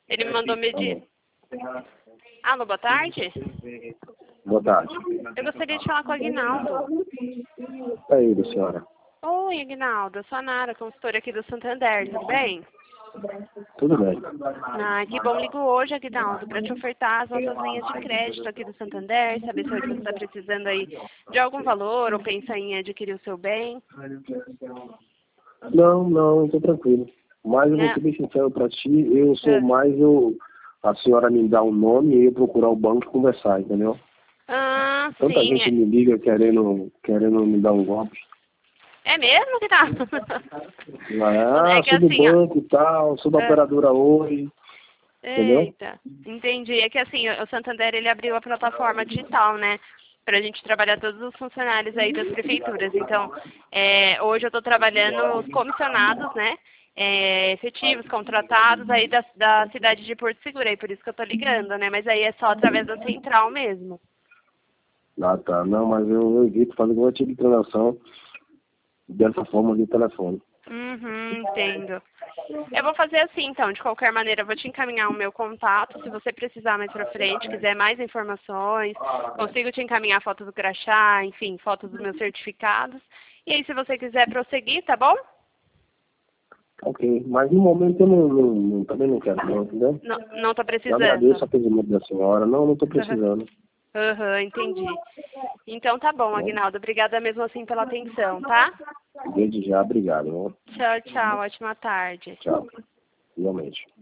Ele me mandou medir. Alô, boa tarde. Boa tarde. Eu gostaria de falar com o Aguinaldo. É ele, senhora. Oi, Aguinaldo. Eu sou a Nara, consultora aqui do Santander, tudo bem? Tudo bem. Ah, que bom. Ligo hoje, Aguinaldo, para te ofertar as nossas linhas de crédito aqui do Santander, saber se hoje você está precisando aí de algum valor ou pensa em adquirir o seu bem. Não, tô tranquilo. Mas eu vou Né? ser bem sincero pra ti, eu sou mais a senhora me dá um nome e eu procurar o banco e conversar, entendeu? Ah, Tanta sim. gente me liga querendo me dar um golpe. É mesmo que tá? É que Sou do assim, ó. banco e tal, sou da operadora hoje, entendeu? Eita, entendi. É que assim, o Santander ele abriu a plataforma digital, né? Pra gente trabalhar todos os funcionários aí das prefeituras. Então, hoje eu tô trabalhando os comissionados, né? Efetivos, contratados aí da cidade de Porto Seguro, aí por isso que eu tô ligando, né? Mas aí é só através da central mesmo. Ah, tá. Não, mas eu evito fazer qualquer tipo de transação dessa forma de telefone. Entendo. Eu vou fazer assim, então, de qualquer maneira, eu vou te encaminhar o meu contato, se você precisar mais pra frente, quiser mais informações, consigo te encaminhar fotos do crachá, enfim, fotos dos meus certificados. E aí, se você quiser prosseguir, tá bom? Ok, mas no momento eu também não quero, não, entendeu? Não tô Eu precisando. agradeço o atendimento da senhora. Não tô precisando. Entendi. Então tá bom, Aguinaldo. Obrigada mesmo assim pela atenção, tá? Desde já, obrigado. Tchau, tchau. Ótima tarde. Tchau. Igualmente.